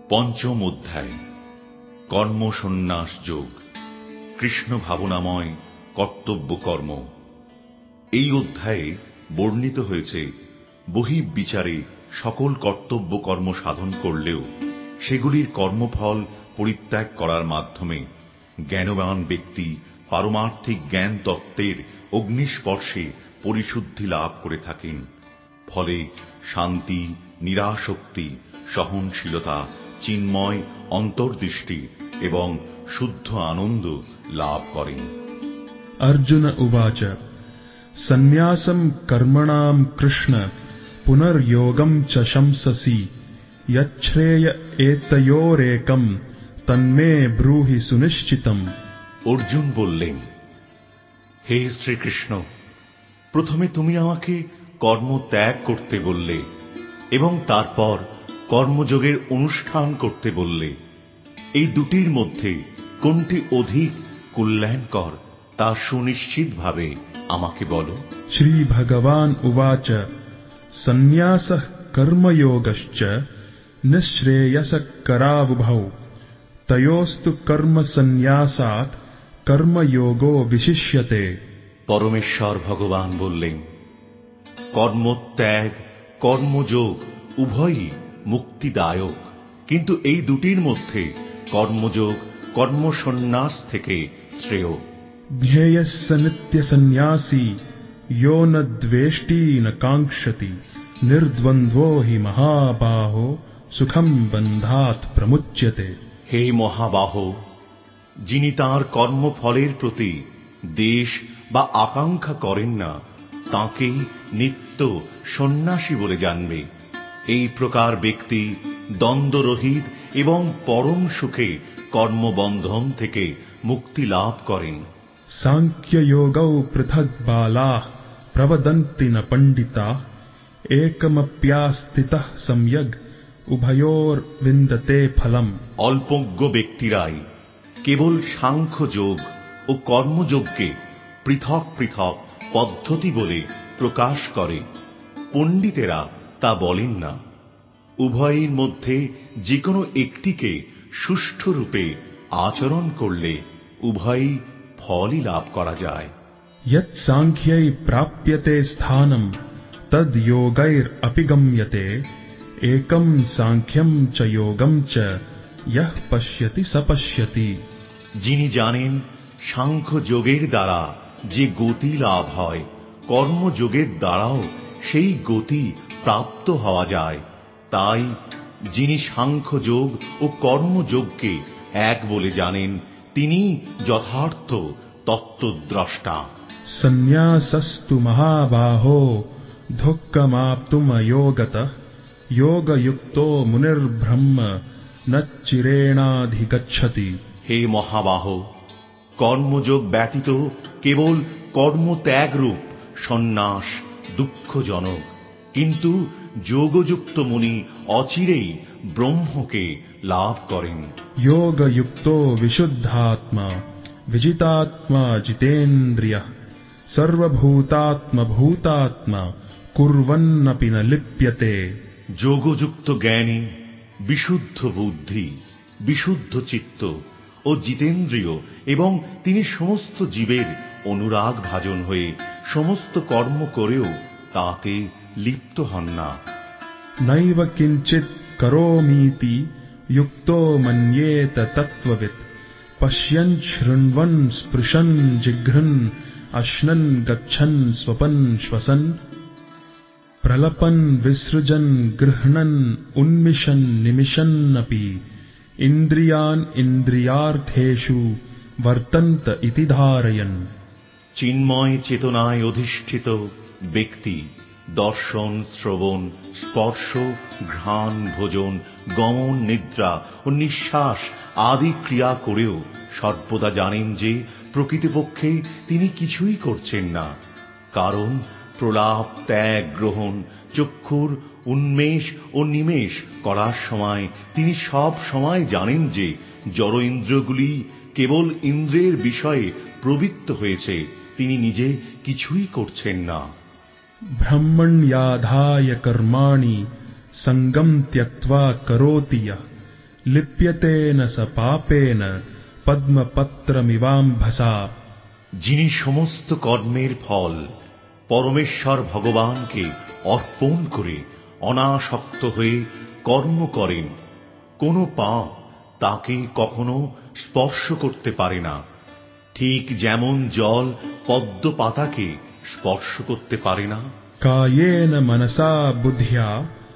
পঞ্চম অধ্যায় কর্ম সন্ন্যাস যোগ, কৃষ্ণ ভাবনাময় কর্তব্য কর্ম। এই অধ্যায়ে বর্ণিত হয়েছে বহির্বিচারে সকল কর্তব্য কর্ম সাধন করলেও সেগুলির কর্মফল পরিত্যাগ করার মাধ্যমে জ্ঞানবান ব্যক্তি পারমার্থিক জ্ঞান তত্ত্বের অগ্নিস্পর্শে পরিশুদ্ধি লাভ করে থাকেন। ফলে শান্তি, নিরাসক্তি, সহনশীলতা, চিন্ময় অন্তর্দৃষ্টি এবং শুদ্ধ আনন্দ লাভ করেন। अर्जुन उवाच सन्न्यासं कर्मणां कृष्ण पुनर्योगं च शंससि यच्छ्रेय एतयोरेकं तन्मे ब्रूहि सुनिश्चितम्। অর্জুন বললেন, হে শ্রীকৃষ্ণ, প্রথমে তুমি আমাকে কর্ম ত্যাগ করতে বললে এবং তারপর কর্মযোগের অনুষ্ঠান করতে বললে। এই দুটির মধ্যে কোনটি অধিক কল্যাণকর তা সুনিশ্চিতভাবে আমাকে বলো। श्री भगवान उवाच सन्न्यासः कर्मयोगश्च निःश्रेयसकरावुभौ तयोस्तु कर्म सन्न्यासात् कर्मयोगो विशिष्यते। পরমেশ্বর ভগবান বললেন, কর্মত্যাগ কর্মযোগ উভয়ই মুক্তিদায়ক, কিন্তু এই দুটির মধ্যে কর্মযোগ কর্মসন্ন্যাস থেকে শ্রেয়। ज्ञेयः स नित्यसन्न्यासी यो न द्वेष्टि न काङ्क्षति निर्द्वन्द्वो हि महाबाहो सुखं बन्धात् प्रमुच्यते। হে মহাবাহ, যিনি তাঁর কর্মফলের প্রতি দ্বেষ বা আকাঙ্ক্ষা করেন না তাঁকেই নিত্য সন্ন্যাসী বলে জানবে। এই প্রকার ব্যক্তি দ্বন্দ্বরহিত এবং পরম সুখে কর্মবন্ধন থেকে মুক্তি লাভ করেন। सांख्ययोगौ पृथग् बालाः प्रवदन्ति न पण्डिताः एकमप्यास्थितः सम्यग् उभयोर्विन्दते फलम्। অল্পজ্ঞ ব্যক্তিরাই কেবল সাংখ্যযোগ ও কর্মযোগকে পৃথক পৃথক পদ্ধতি বলে প্রকাশ করে, পণ্ডিতেরা তা বলেন না। উভয়ের মধ্যে যে কোনো একটিকে সুষ্ঠুরূপে আচরণ করলে উভয়ই ফলই লাভ করা যায়। यत् सांख्यै प्राप्यते स्थानं तद् योगैरपि गम्यते एकं सांख्यं च योगं च यः पश्यति स पश्यति। যিনি জানেন সাংখ্যযোগের দ্বারা যে গতি লাভ হয়, কর্মযোগের দ্বারাও সেই গতি প্রাপ্ত হওয়া যায়, তাই যিনি সাংখ্যযোগ ও কর্মযোগকে এক বলে জানেন তিনি যথার্থ তত্ত্বদ্রষ্টা। सन्न्यासस्तु महाबाहो दुःखमाप्तुमयोगतः योगयुक्तो मुनिर्ब्रह्म न चिरेणाधिगच्छति। হে মহাবাহ, কর্মযোগ ব্যতীত কেবল কর্মত্যাগরূপ সন্ন্যাস দুঃখজনক, কিন্তু যোগযুক্ত মুনি অচিরেই ব্রহ্মকে লাভ করেন। योगयुक्तो विशुद्धात्मा विजितात्मा जितेन्द्रियः सर्वभूतात्मभूतात्मा कुर्वन्नपि न लिप्यते। যোগযুক্ত জ্ঞানী, বিশুদ্ধ বুদ্ধি, বিশুদ্ধ চিত্ত ও জিতেন্দ্রিয়, এবং তিনি সমস্ত জীবের অনুরাগ ভাজন হয়ে সমস্ত কর্ম করেও তাতে লিপ্ত হন না। नैव किञ्चित् करोमीति युक्तो मन्येत तत्त्ववित् पश्यन् शृण्वन् स्पृशन् जिघ्रन् अश्नन् गच्छन् स्वपन् श्वसन् प्रलपन् विसृजन् गृह्णन् उन्मिषन् निमिषन्नपि इन्द्रियान् इन्द्रियार्थेषु वर्तन्त इति धारयन्। চিন্ময় চেতনায় অধিষ্ঠিত ব্যক্তি দর্শন, শ্রবণ, স্পর্শ, ঘ্রাণ, ভোজন, গমন, নিদ্রা ও নিঃশ্বাস আদি ক্রিয়া করেও সর্বদা জানেন যে প্রকৃতপক্ষে তিনি কিছুই করছেন না। কারণ প্রলাপ, ত্যাগ, গ্রহণ, চক্ষুর উন্মেষ ও নিমেষ করার সময় তিনি সব সময় জানেন যে জড় ইন্দ্রিয়গুলি কেবল ইন্দ্রিয়ের বিষয়ে প্রবৃত্ত হয়েছে, তিনি নিজে কিছুই করছেন না। ब्रह्मण्याधाय कर्माणि सङ्गं त्यक्त्वा करोति यः লিপ্যতে ন স পাপেন পদ্মপত্রমিবাম্ভসা। যিনি সমস্ত কর্মের ফল পরমেশ্বর ভগবানকে অর্পণ করে অনাসক্ত হয়ে কর্ম করেন, কোনো পাপ তাকে কখনো স্পর্শ করতে পারে না। ঠিক যেমন জল পদ্ম পাতাকে স্পর্শ করতে পারে না। কায়েন মনসা বুদ্ধ্যা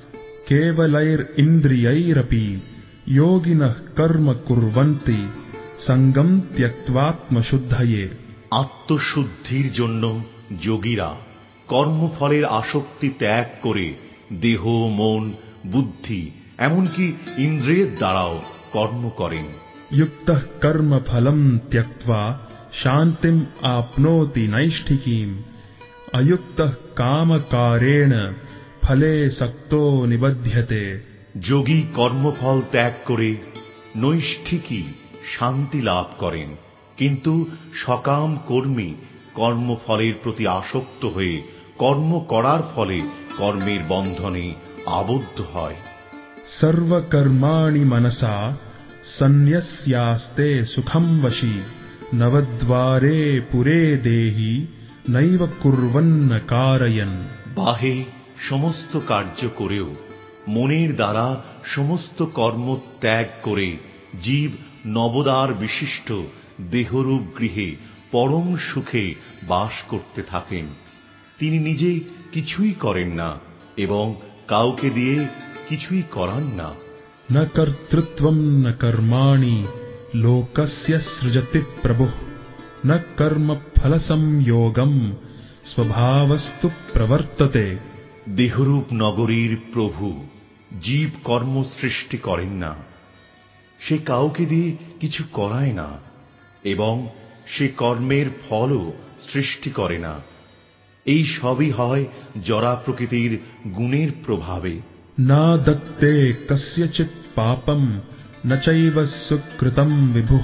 কেবলৈরিন্দ্রিয়ৈরপি যোগিনঃ কর্ম কুর্বন্তি সঙ্গম ত্যক্ত্বাত্মশুদ্ধয়ে। আত্মশুদ্ধির জন্য যোগীরা কর্মফলের আসক্তি ত্যাগ করে দেহ, মন, বুদ্ধি এমনকি ইন্দ্রিয়ের দ্বারাও কর্ম করেন। युक्तः कर्म फलम् त्यक्त्वा शान्तिम् आप्नोति नैष्ठिकीम् अयुक्तः कामकारेण फले सक्तो निबध्यते। যোগী কর্মফল ত্যাগ করে নৈষ্ঠিকী শান্তি লাভ করেন, কিন্তু সকাম কর্মী কর্মফলের প্রতি আসক্ত হয়ে কর্ম করার ফলে কর্মের বন্ধনে আবদ্ধ হয়। सर्वकर्माणि मनसा सन्न्यस्यास्ते सुखं वशी नवद्वारे पुरे देहि नैव कुर्वन्न कारयन्। বাহে সমস্ত কার্য করেও মনের দ্বারা সমস্ত কর্ম ত্যাগ করে জীব নবদ্বার বিশিষ্ট দেহরূপ গৃহে পরম সুখে বাস করতে থাকেন। তিনি নিজে কিছুই করেন না এবং কাউকে দিয়ে কিছুই করান না। न कर्तृत्वं न कर्माणि लोकस्य सृजति प्रभुः न कर्मफलसंयोगं स्वभावस्तु प्रवर्तते। দেহরূপ নগরীর প্রভু জীব কর্ম সৃষ্টি করেন না, সে কাউকে দিয়ে কিছু করায় না এবং সে কর্মের ফলও সৃষ্টি করে না। এই সবই হয় জড়া প্রকৃতির গুণের প্রভাবে। न दत्ते कस्यचित् पापं न चैव सुकृतं विभुः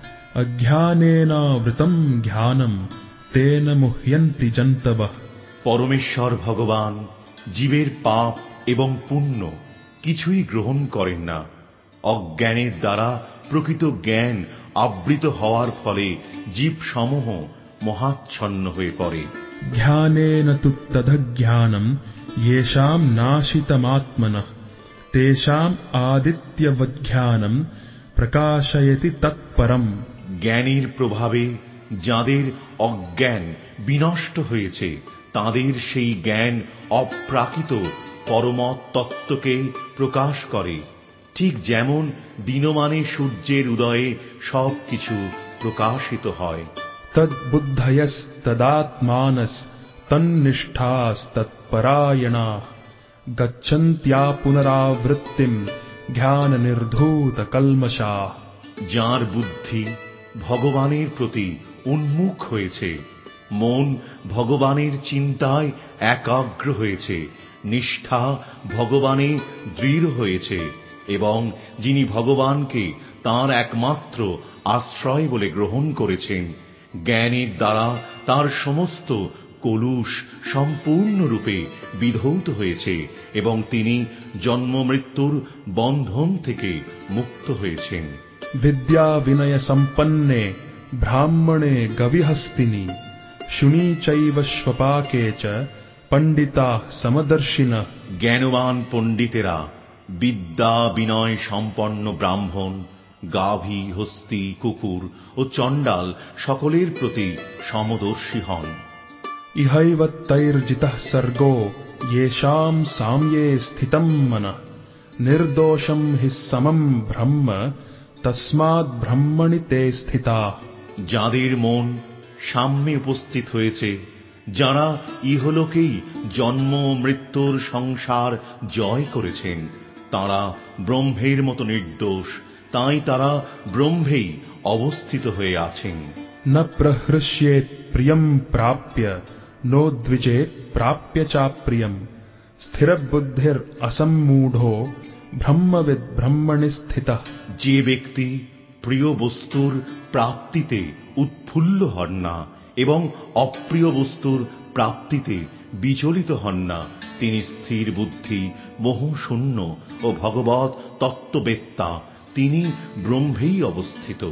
अज्ञानेनावृतं ज्ञानं तेन मुह्यन्ति जन्तवः। পরমেশ্বর ভগবান জীবের পাপ এবং পুণ্য কিছুই গ্রহণ করেন না। অজ্ঞানের দ্বারা প্রকৃত জ্ঞান আবৃত হওয়ার ফলে জীবসমূহ মহাচ্ছন্ন হয়ে পড়ে। ज्ञानेन तु तदज्ञानं येषां नाशितमात्मनः तेषाम् आदित्यवज्ञानं प्रकाशयति तत्परम्। জ্ঞানের প্রভাবে যাদের অজ্ঞান বিনষ্ট হয়েছে তাদের সেই জ্ঞান অপ্রাকৃত পরমত তত্ত্বকে প্রকাশ করে। ঠিক যেমন দিনমানে সূর্যের উদয়ে সবকিছু প্রকাশিত হয়। तद्बुद्धयस्तदात्मानस्तन्निष्ठास्तत्परायणाः गच्छन्त्या पुनरावृत्तिम् জ্ঞাননির্ধূতকল্মষাः। যার বুদ্ধি ভগবানের প্রতি উন্মুখ হয়েছে, মন ভগবানের চিন্তায় একাগ্র হয়েছে, নিষ্ঠা ভগবানে দৃঢ় হয়েছে এবং যিনি ভগবানকে তাঁর একমাত্র আশ্রয় বলে গ্রহণ করেছেন, জ্ঞানের দ্বারা তার সমস্ত কলুষ সম্পূর্ণরূপে বিধৌত হয়েছে এবং তিনি জন্ম মৃত্যুর বন্ধন থেকে মুক্ত হয়েছেন। विद्या विनय संपन्ने ब्राह्मणे गविहस्तिनि शुनी चैव स्वपाके च पंडिताः समदर्शिनः। জ্ঞানবান পণ্ডিতেরা বিদ্যা বিনয় সম্পন্ন ব্রাহ্মণ, গাভী, হস্তি, কুকুর ও চণ্ডাল সকলের প্রতি সমদর্শী হন। इहैव तैर्जितः सर्गो येषां साम्ये स्थितं मनः निर्दोषं हि समं ब्रह्म तस्माद् ब्रह्मणि ते स्थिताः। যাদের মন সাম্যে উপস্থিত হয়েছে, যারা ইহলোকেই জন্ম মৃত্যুর সংসার জয় করেছেন, তাঁরা ব্রহ্মের মতো নির্দোষ, তাই তারা ব্রহ্মেই অবস্থিত হয়ে আছেন। न प्रहृष्येत् प्रियं प्राप्य नोद्विजेत् प्राप्य चाप्रियम् स्थिरबुद्धिर् असम्मूढो ब्रह्मविद् ब्रह्मणि स्थितः। যে ব্যক্তি প্রিয় বস্তুর প্রাপ্তিতে উৎফুল্ল হন না এবং অপ্রিয় বস্তুর প্রাপ্তিতে বিচলিত হন না, তিনি স্থির বুদ্ধি, মোহশূন্য ও ভগবৎ তত্ত্ববেত্তা, তিনি ব্রহ্মেই অবস্থিত।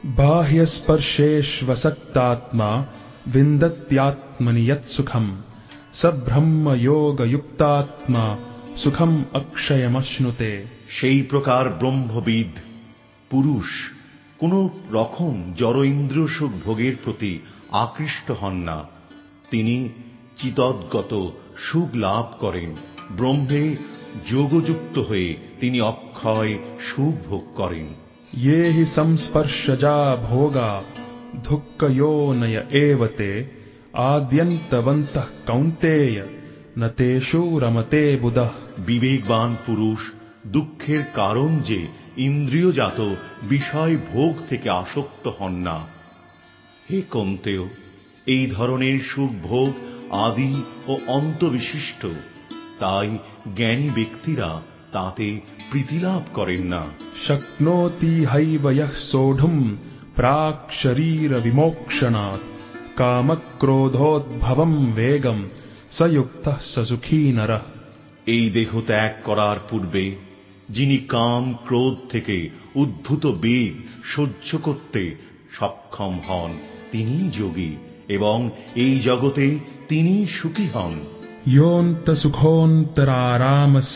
বাহ্যস্পর্শেষ্বসক্তাত্মা বিন্দত্যাত্মনি যৎসুখম স ব্রহ্মযোগযুক্তাত্মা সুখম অক্ষয়মশ্নুতে। সেই প্রকার ব্রহ্মবিদ পুরুষ কোন রকম জড় ইন্দ্রিয় সুখ ভোগের প্রতি আকৃষ্ট হন না। তিনি চিতদ্গত সুখ লাভ করেন। ব্রহ্মে যোগযুক্ত হয়ে তিনি অক্ষয় সুখ ভোগ করেন। ये हि संस्पर्शजा भोगा दुःखयोनय एव ते आद्यन्तवन्तः कौन्तेय न तेषु रमते बुधः। বিবেকবান পুরুষ দুঃখের কারণ যে ইন্দ্রিয়জাত বিষয় ভোগ থেকে আসক্ত হন না। হে কৌন্তেয়, এই ধরনের সুখ ভোগ আদি ও অন্ত বিশিষ্ট, তাই জ্ঞানী ব্যক্তিরা তাতে প্রীতিলাভ করেন না। शक्नोति हैव यः सोढुम् प्राक् शरीर विमोक्षणात् कामक्रोधोद्भवम् वेगम् स युक्तः स सुखी नरः। এই দেহ ত্যাগ করার পূর্বে যিনি কাম ক্রোধ থেকে উদ্ভূত বেগ সহ্য করতে সক্ষম হন তিনিই যোগী, এবং এই জগতে তিনিই সুখী হন। योऽन्त सुखोऽन्तरारामस्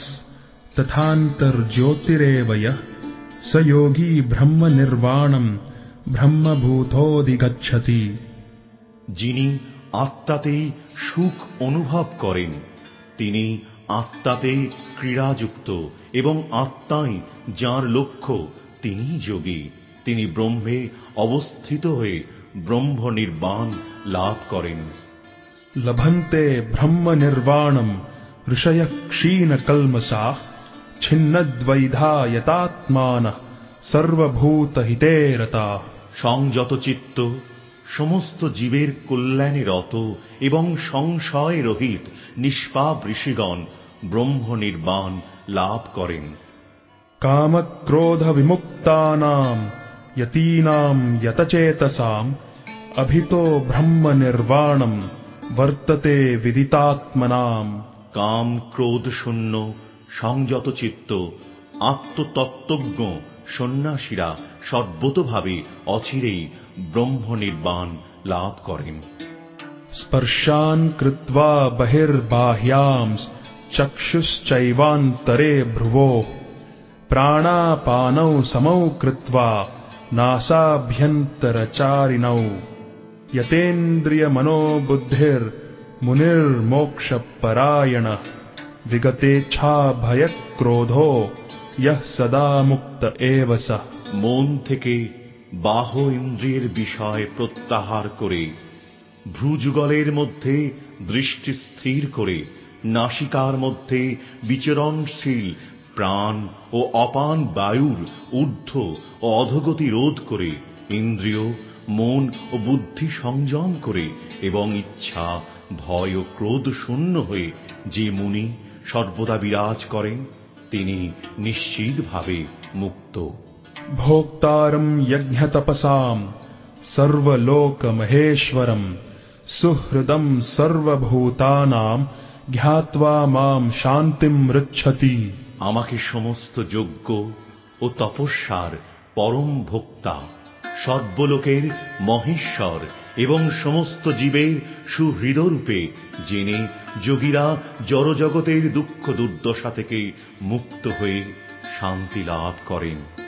तथान्तर्ज्योतिरेव यः स योगी ब्रह्म निर्वाणम् ब्रह्मभूतोऽधिगच्छति। যিনি আত্মাতেই সুখ অনুভব করেন তিনি আত্মাতে ক্রীড়াযুক্ত, এবং আত্মাই যাঁর লক্ষ্য তিনিই যোগী। তিনি ব্রহ্মে অবস্থিত হয়ে ব্রহ্ম নির্বাণ লাভ করেন। लभन्ते ब्रह्म निर्वाणम् ऋषयः क्षीणकल्मषाः छिन्नद्वैधा यतात्मानः सर्वभूतहिते रताः। সংযত চিত্ত সমস্ত জীবের কল্যাণে রত এবং সংশয় রহিত নিষ্পাপ ঋষিগণ ব্রহ্ম নির্বাণ লাভ করেন। कामक्रोध विमुक्तानाम् यतीनाम् यतचेतसाम् अभितो ब्रह्म निर्वाणम् वर्तते विदितात्मनाम्। কাম ক্রোধ শূন্য সংযত চিত্ত আত্মতত্ত্বজ্ঞ সন্ন্যাসীরা সর্বতোভাবে অচিরেই ব্রহ্ম নির্বাণ লাভ করেন। स्पर्शान् कृत्वा बहिर्बाह्यांश् चक्षुश्चैवान्तरे भ्रुवोः प्राणापानौ समौ कृत्वा नासाभ्यन्तरचारिणौ यतेन्द्रियमनोबुद्धिर्मुनिर्मोक्षपरायणः विगतेच्छाभयक्रोधो यः सदा मुक्त एव सः। মন থেকে বাহ ইন্দ্রিয়ের বিষয় প্রত্যাহার করে ভ্রুযুগলের মধ্যে দৃষ্টি স্থির করে নাসিকার মধ্যে বিচরণশীল প্রাণ ও অপান বায়ুর ঊর্ধ্ব ও অধোগতি রোধ করে ইন্দ্রিয় মন ও বুদ্ধি সংযম করে এবং ইচ্ছা ভয় ও ক্রোধ শূন্য হয়ে যে মুনি সর্বদা বিরাজ করেন তিনি নিশ্চিতভাবে মুক্ত। भोक्तारम् यज्ञतपसाम् सर्वलोकमहेश्वरम् सुहृदम् सर्वभूतानाम् জ্ঞাত্বা মাম শান্তিম মৃচ্ছতি। আমাকে সমস্ত যজ্ঞ ও তপস্যার পরম ভোক্তা সর্বলোকের মহেশ্বর এবং সমস্ত জীবের সুহৃদরূপে জেনে যোগীরা জড়জগতের দুঃখ দুর্দশা থেকে মুক্ত হয়ে শান্তি লাভ করেন।